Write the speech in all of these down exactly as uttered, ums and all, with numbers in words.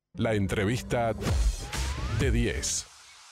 La entrevista de diez.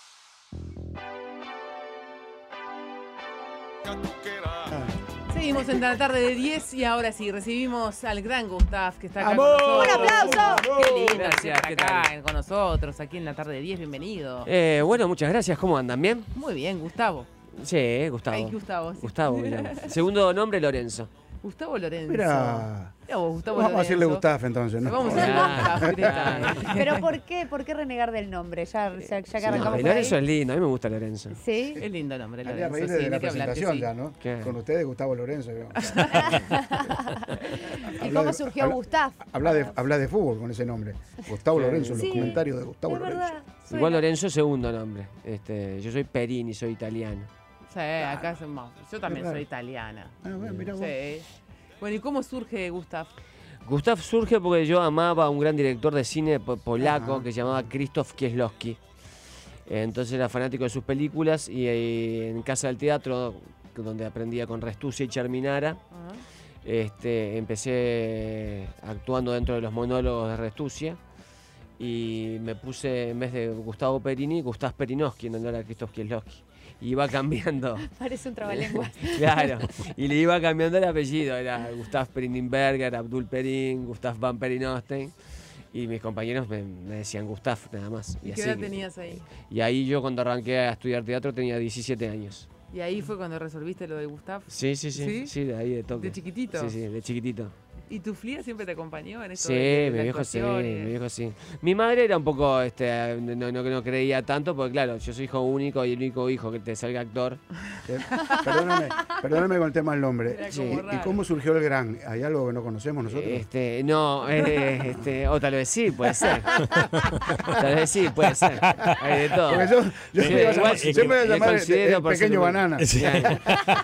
Seguimos en la tarde de diez y ahora sí, recibimos al gran Gustav que está acá ¡Amor! con nosotros. ¡Un aplauso! ¡Qué lindo! Gracias, que ¿qué está acá tal? con nosotros, aquí en la tarde de diez, bienvenido. Eh, bueno, muchas gracias. ¿Cómo andan? ¿Bien? Muy bien, Gustavo. Sí, Gustavo. Ay, Gustavo. sí. Gustavo, me llamo. Segundo nombre, Lorenzo. Gustavo Lorenzo. Mira, Mira vos, Gustavo vamos a decirle Lorenzo. Gustaf entonces, ¿no? Vamos a decirle Ah, Gustavo directamente. Pero ¿por qué? ¿Por qué renegar del nombre? Ya, ya, ya que arrancamos No, por Lorenzo ahí. es lindo, a mí me gusta Lorenzo. ¿Sí? Es lindo nombre, Hay que Lorenzo. reírle Sí, de la hay que hablar que presentación sí. ya, ¿no? ¿Qué? Con ustedes, Gustavo Lorenzo. ¿no? ¿Y Habla cómo de- surgió habla- Gustaf? Habla de, habla de fútbol con ese nombre. Gustavo Sí. Lorenzo, los Sí, comentarios de Gustavo Es Lorenzo. verdad. Igual suena. Lorenzo es segundo nombre. Este, yo soy Perini, soy italiano. Sí, acá somos. Yo también Qué raro. soy italiana. Ah, bueno, mirá vos. Sí. Bueno, ¿y cómo surge Gustav? Gustav surge porque yo amaba a un gran director de cine po- polaco Ajá. que se llamaba Krzysztof Kieślowski. Entonces era fanático de sus películas y, eh, en Casa del Teatro, donde aprendía con Restuccia y Charminara, Ah, este, empecé actuando dentro de los monólogos de Restuccia y me puse, en vez de Gustavo Perini, Gustav Perinowski en honor a Krzysztof Kieślowski. Y iba cambiando, Parece un trabalenguas. claro, y le iba cambiando el apellido, era Gustav Perinenberger, Abdul Perin, Gustav Van Perinosten, y mis compañeros me, me decían Gustav nada más. ¿Y Y, qué así, edad tenías ahí? y ahí yo cuando arranqué a estudiar teatro tenía diecisiete años. Y ahí fue cuando resolviste lo de Gustav. Sí, sí, sí, ¿Sí? sí, de ahí de toque. ¿De chiquitito? Sí, sí, de chiquitito. ¿Y tu Flia siempre te acompañó en esto? Sí, de- de mi la viejo sí, actuación y de- mi viejo sí. Mi madre era un poco, este, no, no, no creía tanto, porque claro, yo soy hijo único y el único hijo que te salga actor. Eh, Perdóname, perdóname con el tema del nombre. Era ¿Y, como y raro. cómo surgió el gran? ¿Hay algo que no conocemos nosotros? Este, no, eh, este, o tal vez sí, puede ser. Tal vez sí, puede ser. Hay de todo. Porque yo, yo Sí, me iba a igual llamar, es que siempre me iba a le llamar el- considero el por pequeño ser- banana. Claro.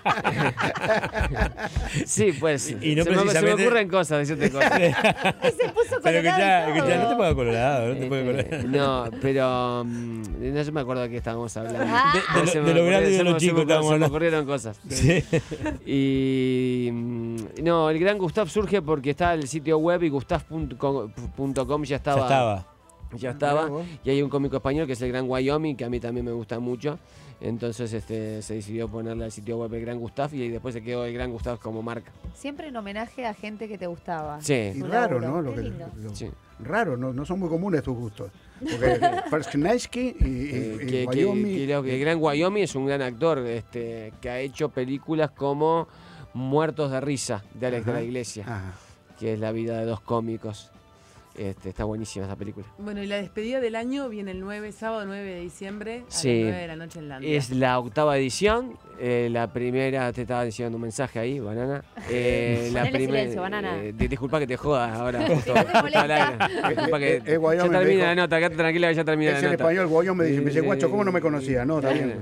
Sí, pues. Y no se, me, se me precisamente- ocurren cosas, decirte cosas. Y se puso Pero que colorado ya, y que todo. ya no te pongas colorado, no te pongas Este, colorado. no, pero mm, no se me acuerdo de qué estábamos hablando. Ah. De, de Pero lo- se me de lo ocurrió- grande y de se lo me- chico se me- estábamos Se me hablando. ocurrieron cosas. Sí. Y mm, no, el gran Gustav surge porque está el sitio web y gustav punto com ya estaba. Ya estaba. Ya estaba. Mirá vos. Y hay un cómico español que es el Gran Wyoming, que a mí también me gusta mucho. Entonces este, se decidió ponerle al sitio web el Gran Gustav y ahí después se quedó el Gran Gustav como marca. Siempre en homenaje a gente que te gustaba. Sí. Y Tu raro, laburo. ¿no? Lo Qué que, lindo. lo- Sí. Raro, no, no son muy comunes tus gustos. Porque Perskinensky y, y, Eh, y que- que- Wyoming. que lo- que el Gran Wyoming es un gran actor este, que ha hecho películas como Muertos de Risa, de Alex de Ajá. la Iglesia, Ah, que es la vida de dos cómicos. Este, está buenísima esa película. Bueno, y la despedida del año viene el nueve, sábado nueve de diciembre, a Sí. las nueve de la noche en Landia. Es la octava edición. eh, la primera, te estaba diciendo un mensaje ahí, banana. Eh, la Ponele primer- silencio, banana. eh, di- disculpa que te jodas ahora. justo, me justo al molesta. aire. Disculpa que Eh, eh, Wyoming ya me termina dijo- la nota, quédate tranquila que ya termina es la en nota. español, Wyoming me dice, me dice, Eh, guacho, ¿cómo no me conocía? No, está bien.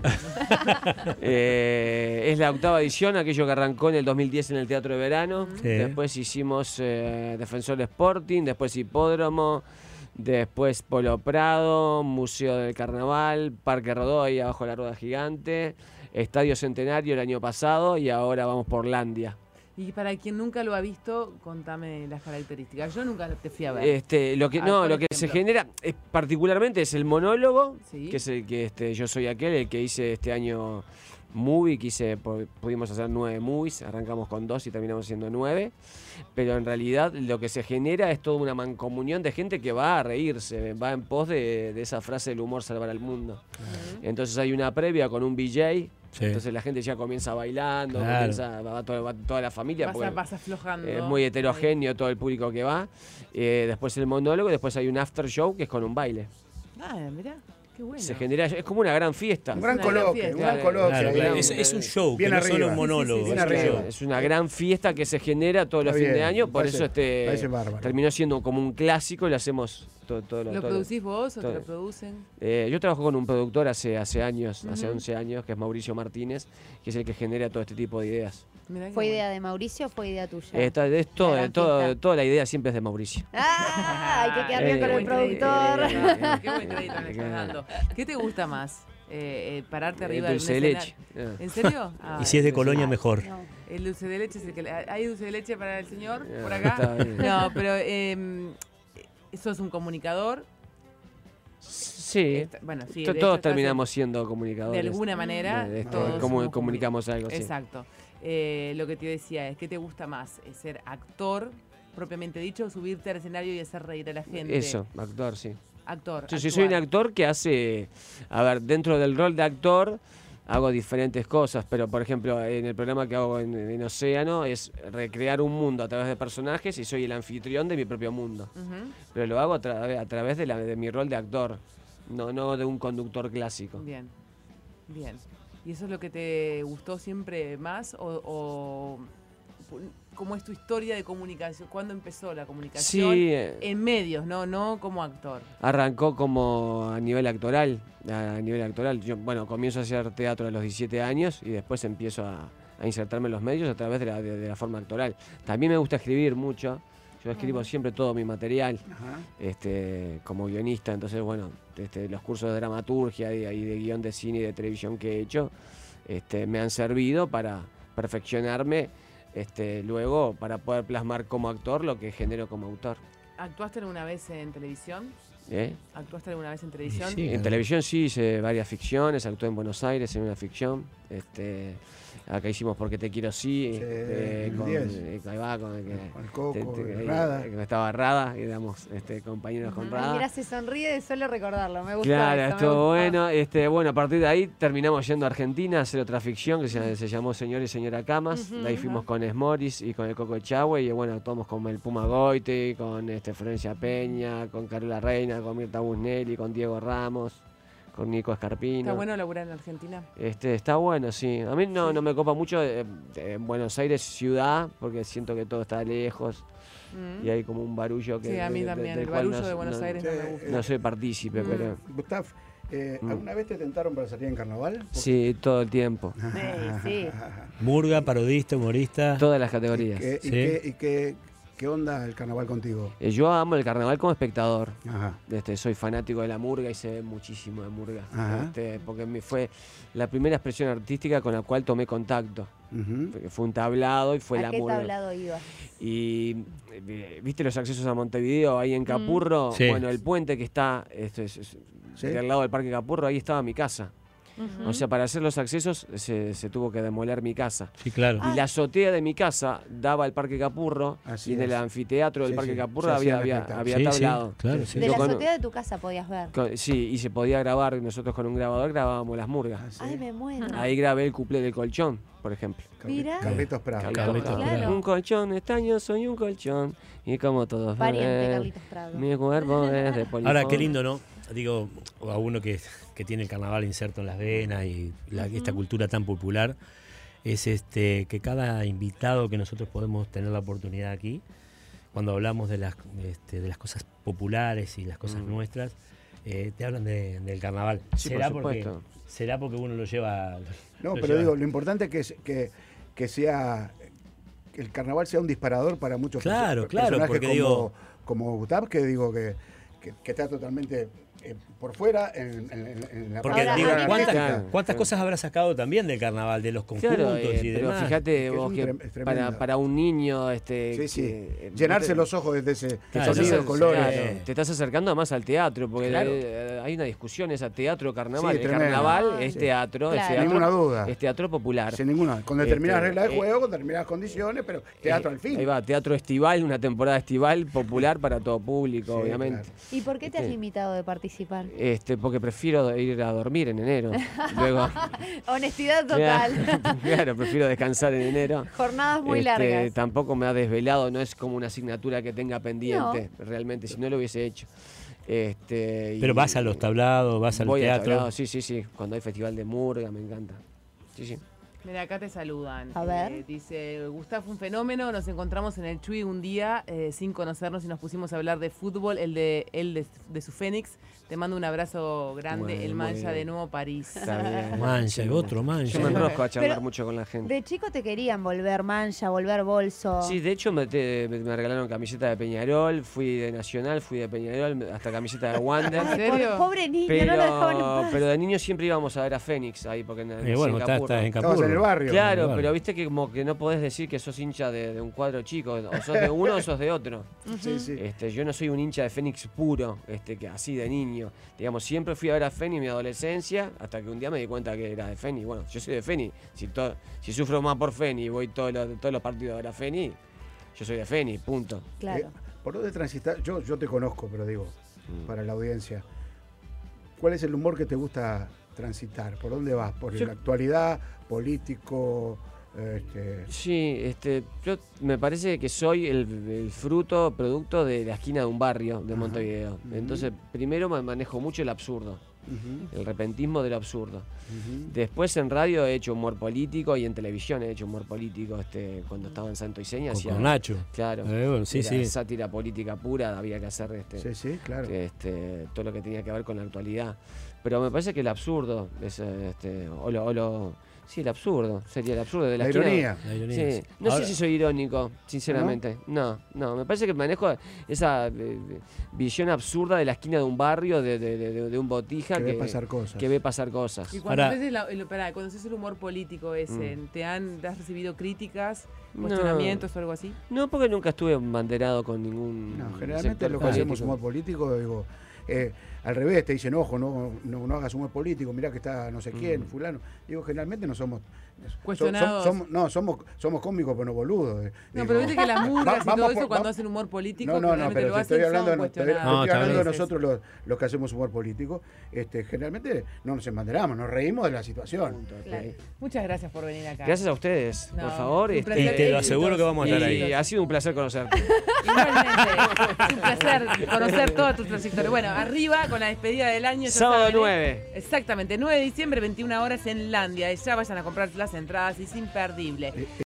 Eh, es la octava edición, aquello que arrancó en el dos mil diez en el Teatro de Verano. Sí. Después hicimos eh, Defensor Sporting, después Hipódromo, después Polo Prado, Museo del Carnaval, Parque Rodó, ahí abajo de la Rueda Gigante, Estadio Centenario el año pasado y ahora vamos por Landia. Y para quien nunca lo ha visto, contame las características. Yo nunca te fui a ver. Este, lo que Ah, no, por lo que se ejemplo. genera es, particularmente es el monólogo, Sí. que es el que este, yo soy aquel, el que hice este año movie, que hice, po- pudimos hacer nueve movies, arrancamos con dos y terminamos haciendo nueve, pero en realidad lo que se genera es toda una mancomunión de gente que va a reírse, va en pos de, de esa frase del humor salvar al mundo. Entonces hay una previa con un V J. Sí. Entonces la gente ya comienza bailando, Claro. comienza, va, toda, va toda la familia. vas, porque- a- vas aflojando. es muy heterogéneo todo el público que va. Eh, después el monólogo, después hay un after show que es con un baile. Ah, mirá, qué bueno. Se genera, es como una gran fiesta. Un gran una gran coloquio, fiesta. un gran Claro, coloquio. Claro, ahí, claro. ¿no? Es, es un show, Bien que no es solo arriba. un monólogo. Sí, sí, sí, es un bien show. arriba. Es una gran fiesta que se genera todos los Está fines de bien, año, me por parece- eso este parece bárbaro. terminó siendo como un clásico y lo hacemos todo, todo, ¿Lo todo- producís vos o todo. te lo producen? Eh, yo trabajo con un productor hace, hace años, hace Ujú. once años, que es Mauricio Martínez, que es el que genera todo este tipo de ideas. Mirá qué ¿Fue bueno. idea de Mauricio o fue idea tuya? Eh, ta- es todo- La gran todo- fiesta. toda la idea siempre es de Mauricio. ¡Ah! Hay que quedar Eh, bien con qué el buen crédito, productor. eh, Qué buen crédito le estás dando. ¿Qué te gusta más? Eh, eh, ¿Pararte arriba El de un dulce de escenario? leche. Ah. ¿En serio? Ah, Y si es de el dulce- Colonia, mejor. No. El dulce de leche es el que... le- ¿Hay dulce de leche para el señor Ah, por está acá? bien. No, pero eh, sos un comunicador, Sí. Esta- bueno, sí, To- de Todos esto estás terminamos siendo comunicadores. de alguna manera. De esto, todos como- somos comuni- comunicamos algo, sí. Exacto. Eh, lo que te decía es, ¿qué te gusta más? ¿Es ser actor, propiamente dicho, o subirte al escenario y hacer reír a la gente? Eso, actor, sí. Actor. Yo, yo soy un actuar. actor que hace, a ver, dentro del rol de actor hago diferentes cosas, pero por ejemplo en el programa que hago en, en Océano es recrear un mundo a través de personajes y soy el anfitrión de mi propio mundo. Ujú. Pero lo hago a, tra- a través de, la, de mi rol de actor, no, no de un conductor clásico. Bien, bien. ¿Y eso es lo que te gustó siempre más? ¿O, o cómo es tu historia de comunicación? ¿Cuándo empezó la comunicación? Sí, eh, En medios, ¿no? No como actor. arrancó como a nivel actoral, a nivel actoral. Yo, bueno, comienzo a hacer teatro a los diecisiete años y después empiezo a, a insertarme en los medios a través de la, de- de la forma actoral. También me gusta escribir mucho. Yo escribo siempre todo mi material, Ajá. este, como guionista, entonces bueno, este, los cursos de dramaturgia y, y de guión de cine y de televisión que he hecho, este, me han servido para perfeccionarme, este, luego para poder plasmar como actor lo que genero como autor. ¿Actuaste alguna vez en televisión? ¿eh? ¿Actuaste alguna vez en televisión? sí. En televisión sí hice varias ficciones, actué en Buenos Aires en una ficción, este, acá hicimos Porque te quiero sí, Sí, eh, el con, diez. eh, ahí va, con el que, Con el Coco, te- te- el Rada. eh, que estaba Rada, y éramos este, compañeros con Ay, Rada. mira, se sonríe de solo recordarlo. Me gusta. Claro, eso, me estuvo gustó. bueno. Este, bueno, a partir de ahí terminamos yendo a Argentina a hacer otra ficción que se, se llamó Señor y Señora Camas. De ahí fuimos con Esmoris y con el Coco Echagüe. Y bueno, actuamos con el Puma Goite, con este, Florencia Peña, con Carola Reina, con Mirta Busnelli, con Diego Ramos, con Nico Escarpino. ¿Está bueno laburar en Argentina? Este, está bueno, sí. A mí no, no me copa mucho eh, eh, Buenos Aires ciudad, porque siento que todo está lejos Mm. y hay como un barullo que... Sí, a mí de- de- también. del El cual barullo no- de Buenos no- Aires no me gusta. No soy partícipe, Mm. pero... Gustav, eh, Mm. ¿alguna vez te tentaron para salir en carnaval? Sí, todo el tiempo. Sí, sí. Murga, parodista, humorista. Todas las ¿Y, categorías. qué, y Sí. qué- y qué- qué onda el carnaval contigo? Eh, Yo amo el carnaval como espectador. Ajá. Este, soy fanático de la murga y sé muchísimo de murga. Ajá. Este, porque me fue la primera expresión artística con la cual tomé contacto. Ujú. Fue- Fue un tablado y fue ¿A la qué murga. tablado iba? Y eh, viste los accesos a Montevideo ahí en Capurro. Sí. Bueno, el puente que está esto es, es- Sí. del lado del Parque Capurro, ahí estaba mi casa. Ujú. O sea, para hacer los accesos se, se tuvo que demoler mi casa. Sí, claro. Y la azotea de mi casa daba al Parque Capurro. Así y en el es. anfiteatro del Sí, Parque sí, Capurro se había, hacían había, espectáculos. había Sí, sí, tablado. claro, sí. De Yo la con- azotea de tu casa podías ver. con- sí, y se podía grabar, nosotros con un grabador grabábamos las murgas. Ah, sí. Ay, me muero. Ahí grabé el cuplé del colchón, por ejemplo. Carli- Mirá. Carlitos Prado. Carlitos Claro. Prado. Un colchón extraño, soy un colchón. Y como todos Pariente, ven, Carlitos Prado. mi cuerpo es de polifón. Ahora, qué lindo, ¿no? Digo, a uno que, que tiene el carnaval inserto en las venas y la- esta cultura tan popular, es este que cada invitado que nosotros podemos tener la oportunidad aquí, cuando hablamos de las, este, de las cosas populares y las cosas Mm. nuestras, eh, te hablan de- del carnaval. Sí, por ¿Será, porque, supuesto. ¿Será porque uno lo lleva? No, lo pero lleva- digo, lo importante es que, es- que, que sea que el carnaval sea un disparador para muchos Claro, perso- claro, personajes porque como, digo- como Gustav, que digo que, que, que está totalmente eh, por fuera en, en- en- en la Porque Ahora, digo, a mí me- ¿cuántas, Claro, cuántas claro. cosas habrá sacado también del carnaval, de los conjuntos Claro, eh, y pero demás? fíjate Es que vos es que un trem- es para, tremendo. para un niño este Sí, sí. que- Llenarse te- los ojos desde ese Claro, sonido, estás- colores. claro, te estás acercando además al teatro, porque Claro. eh, hay una discusión esa teatro carnaval. Sí, el tremendo. carnaval Ah, es sí. teatro, Claro. es Sin teatro, ninguna duda. es teatro popular. Sin ninguna. Con Este, determinadas reglas de eh, juego, con determinadas condiciones, pero teatro Eh, al fin. Ahí va, teatro estival, una temporada estival popular para todo público, Sí, obviamente. claro. ¿Y por qué te has Este, limitado de participar? Este, porque prefiero ir a dormir en enero. Luego, Honestidad total. claro, prefiero descansar en enero. Jornadas muy Este, largas. Tampoco me ha desvelado, no es como una asignatura que tenga pendiente, realmente, si no lo hubiese hecho. Este, Pero y- vas a los tablados, vas al voy al teatro. tablado, sí, sí, sí. Cuando hay festival de murga, me encanta. Sí, sí. Mira, acá te saludan. A ver. Eh, dice, Gustav fue un fenómeno, nos encontramos en el Chuy un día eh, sin conocernos y nos pusimos a hablar de fútbol, el de él de, de su Fénix. Te mando un abrazo grande, Bueno, el muy Mancha bien. de Nuevo París. Está bien. Mancha, y otro mancha. Yo me enrosco a charlar Pero- mucho con la gente. De chico te querían volver mancha, volver bolso. Sí, de hecho me, te- me- me regalaron camiseta de Peñarol, fui de Nacional, fui de Peñarol, hasta camiseta de Wander. ¿En Ay, serio? por- pobre niño, no lo dejaban en Pero, paz. pero de niño siempre íbamos a ver a Fénix ahí, porque en, Eh, bueno, está- Singapur. está en Estabas Capurro. en el barrio. Claro, Claro. pero viste que como que no podés decir que sos hincha de, de un cuadro chico, o sos de uno o sos de otro. Sí, sí. Este, yo no soy un hincha de Fénix puro, este, que así de niño. Digamos, siempre fui a ver a Fénix en mi adolescencia, hasta que un día me di cuenta que era de Fénix. Bueno, yo soy de Fénix. Si, to- si sufro más por Fénix y voy todos los, todos los partidos a ver a Fénix, yo soy de Fénix, punto. Claro. Eh, ¿Por dónde transitar? Yo, yo te conozco, pero digo, Mm. para la audiencia, ¿cuál es el humor que te gusta transitar? ¿Por dónde vas? ¿Por Yo- la actualidad, político? Este, Sí, este, yo me parece que soy el, el fruto, producto de la esquina de un barrio de Ajá. Montevideo. Ujú. Entonces, primero me manejo mucho el absurdo, ujú, el repentismo del absurdo. ujú. Después en radio he hecho humor político y en televisión he hecho humor político, este, cuando estaba en Santo y Seña. Con, hacía- con Nacho. Claro. Eh, bueno, sí, era sí. sátira política pura, había que hacer este, Sí, sí, claro. este, todo lo que tenía que ver con la actualidad. Pero me parece que el absurdo, es, este, o lo, o lo- sí, el absurdo, sería el absurdo de la, La esquina. ironía. La ironía, Sí. sí. No Ahora- sé si soy irónico, sinceramente. No, no, me parece que manejo esa eh, visión absurda de la esquina de un barrio, de, de- de- de un botija Que que, ve pasar cosas. que ve pasar cosas. Y cuando Ahora- haces la- el, pará, cuando haces el humor político ese, ¿te han te has recibido críticas, No. cuestionamientos o algo así? No, porque nunca estuve banderado con ningún. No, generalmente sector lo que político. hacemos humor político, digo, eh, al revés, te dicen, ojo, no, no, no hagas humor político, mirá que está no sé quién, Mm. fulano. Digo, generalmente no somos... Cuestionados. som- somos- no, somos, somos cómicos, pero no boludos. eh. No, Digo, pero viste que las murgas va- y vamos todo eso por- cuando va- hacen humor político, No, no, no, generalmente pero lo te hacen, estoy hablando, son no, te, te cuestionados. No, estoy hablando de está bien. nosotros los, los que hacemos humor político. Este, generalmente no nos embanderamos, nos reímos de la situación. Punto, ok. Claro. Muchas gracias por venir acá. Gracias a ustedes, No, por favor. un este, Y placer. te lo aseguro que vamos a estar y ahí. ha sido un placer conocerte. Igualmente, es un placer conocer toda tu trayectoria. Bueno, arriba con la despedida del año. ya Sábado saben, ¿eh? nueve. Exactamente, nueve de diciembre, veintiuna horas en Landia. Ya vayan a comprar las entradas, es imperdible. Eh,